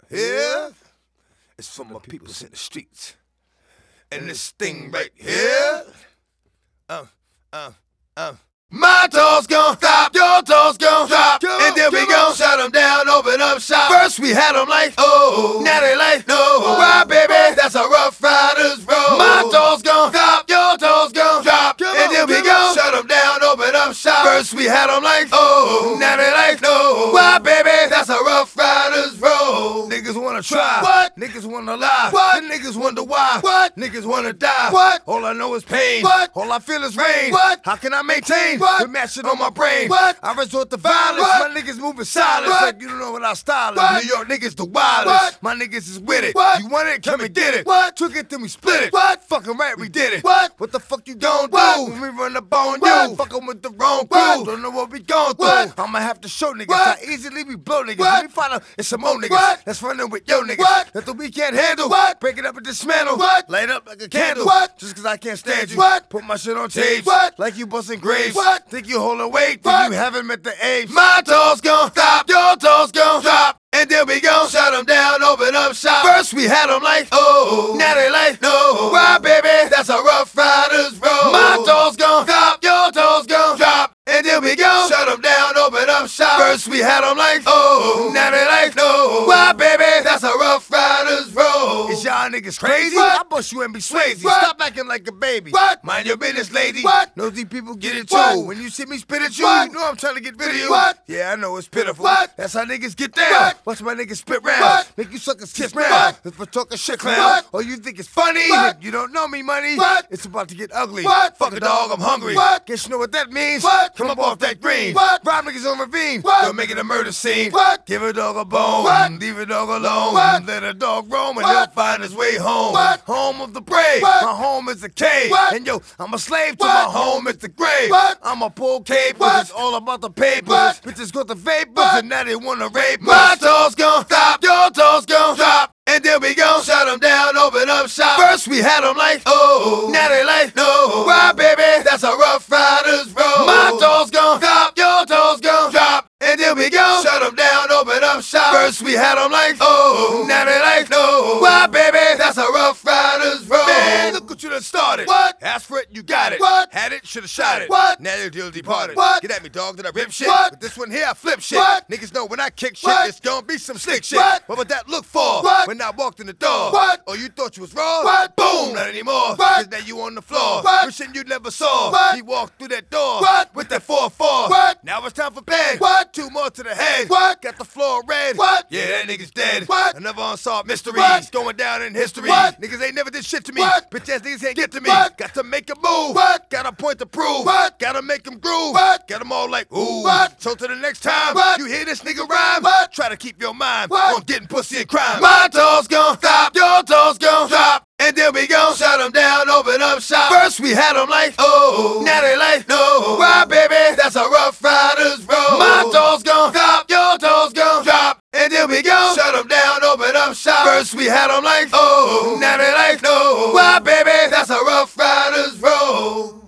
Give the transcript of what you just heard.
here is for my peoples in the streets. And this thing right here, my toes gon' stop, your toes gon' drop, and then we gon' shut them down, open up shop. First we had them like, oh, now they like, no. Why, baby, that's a Rough Riders road. My toes gon' stop, your toes gon' drop, and then we gon' shut them down, open up shop. First we had them like, oh, now they like, no. Why, baby, that's a Rough Riders road. Niggas wanna try, what? Niggas wanna lie, what? The niggas wonder why, what? Niggas wanna die, what? All I know is pain, what? All I feel is rain, what? How can I maintain? What? With matching on my brain, what? I resort to violence, what? My niggas moving silence, what? Like you don't know what our style is. What? New York niggas the wildest, what? My niggas is with it, what? You want it, come and get it, what? Took it, then we split it, what? Fucking right, we did it, what the fuck you gon' do when we run up on you? Fucking with the wrong crew, don't know what we gon' through. I'ma have to show niggas how easily we blow niggas. Let me find out it's some more niggas that's running with yo niggas. That the we can't handle, break it up and dismantle, light up like a candle, just cause I can't stand you. Put my shit on tapes, like you busting graves. Think you holding weight, then you haven't met the age. My toes gon' stop, your toes gon' drop, and then we gon' shut them down, open up shop. First we had them like, oh, now they like, no. Why, baby, that's a Rough Riders road. My toes gon' stop, your toes gon' drop, and then we gon' shut them down, open up shop. First we had them like, oh, now they like, no. Why, baby, that's a Rough Riders road. Is y'all niggas crazy? I bust you and be Swayze. Stop acting like a baby. Mind your business, lady. Nosy people get it too. When you see me spit at you, you know I'm trying to get rid of you. Yeah, I know it's pitiful. That's how niggas get down. Watch my niggas spit round. Make you suckers kiss round. If we're talking shit, clown. Or you think it's funny? You don't know me, money. It's about to get ugly. Fuck a dog, I'm hungry. Guess you know what that means? Come up off that green. Rob niggas on ravine. Don't make it a murder scene. Give a dog a bone. Leave a dog alone. Let a dog roam and he'll find his way home. Home of the brave. My home is a cave. And yo, I'm a slave to my home, it's the grave. I'm a pull capers, it's all about the papers. Bitches got the vapors and now they wanna rape us. My toes gon' stop, your toes gon' drop, and then we gon' shut them down, open up shop. First we had them like, oh, now they like, no. Why, baby, that's a Rough Riders road. My toes gon' stop, your toes gon' drop, and then we gon' shut them down, open up shop. First we had them like, oh, now they like, no. Why, baby, that's a Rough Riders road. Man, look what you done started. Ask for it, you got it. Had it, should've shot it. Now your deal departed. Get at me, dog, did I rip shit? But this one here, I flip shit. Niggas know when I kick shit, it's gonna be some slick shit. What would that look for when I walked in the door? Oh, you thought you was raw? Boom, not anymore. Cause now you on the floor. Wishing you never saw. He walked through that door with that 4-4. Now it's time for bed. 2 more to the head. Got the floor red. Yeah, that nigga's dead. Another unsolved mystery. Going down in history. Niggas ain't never did shit to me. Bitch ass niggas can't get to me. Got to make a move. Got a point to prove. Gotta make them groove. Got them all like, ooh. So to the next time you hear this nigga rhyme, try to keep your mind on getting pussy and crime. My toes gon' stop, your toes gon' drop, and then we gon' shut them down, open up shop. First we had them like, oh, now they like, no. Why, baby, that's a Rough Riders road. My toes gon' stop, your toes gon' drop, and then we gon' shut them down, open up shop. First we had them like, oh, now they like, no. Why, baby, that's a Rough Riders road.